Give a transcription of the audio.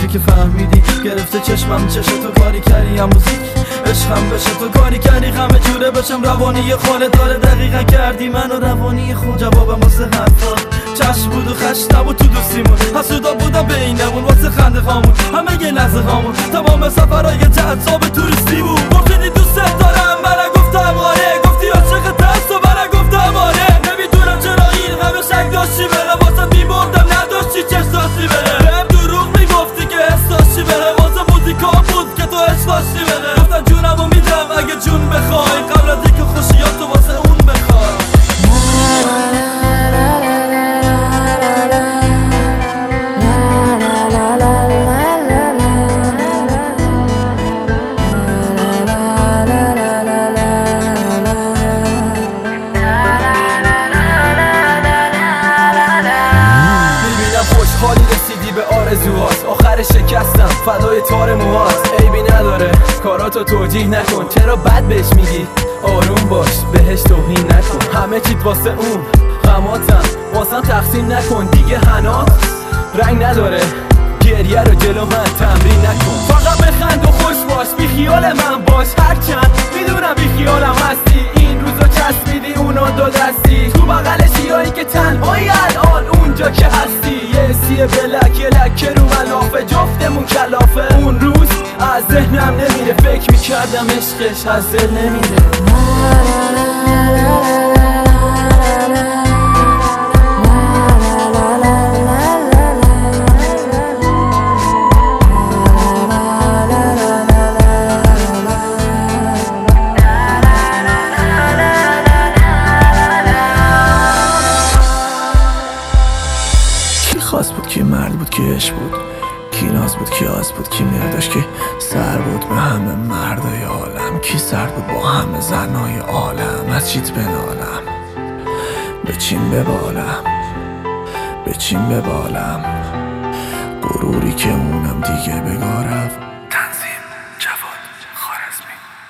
روزی که فهمیدی گرفته چشمم چشم تو کاری کردی هم موزیک عشقم بشه تو کاری کردی همه جوره بشم روانی خاله داره دقیقا کردی منو روانی خود جوابم واسه حرفا چشم بود و خش نبود تو دوستیمون حسودا بودم بینمون واسه خنده خامون همه یه لحظه خامون تمام سفرهای جذاب توریستی بود گفتیدی دوست دارم منم گفتم آره گفتی عاشق تست و منم گفتم آره نمیدونم چرا این همه شک داشتی بره واسه میمردم نداشتی چش داشتی بره بهم دروغ میگفتی که حس داشتی بره واسه موزیکا بود که تو عشق داشتی بره گفتم جونمو میدم اگه جون بخوای قبل از اینکه خوشیاتو واسه اون بخوای حالی رسیدی به آرزوهاست آخر شکستم فدای تار موهاست عیبی نداره کاراتو توجیه نکن چرا بد بهش میگی آروم باش بهش توهین نکن همه چیت واسه اون غماتم واسم تقسیم نکن دیگه هنات رنگ نداره گریه رو جلو من تمرین نکن فقط بخند و خوش باش بی خیال من باش هرچند میدونم بی خیالم هستی این روزو چسبیدی اونا دو دستی تو بغل شیایی که تنهایی الان اونجا که هستی یه سیه بلک یه لکه رو ملافه جفتمون کلافه اون روز از ذهنم نمیره فکر میکردم عشقش از دل نمیره خاص بود کی مرد بود کی عشق بود کی ناز بود کی آز بود کی میرداشت که سر بود به همه مردای عالم کی سر بود با همه زنای عالم از چیت بنالم به چین ببالم به چین ببالم غروری که اونم دیگه بگارم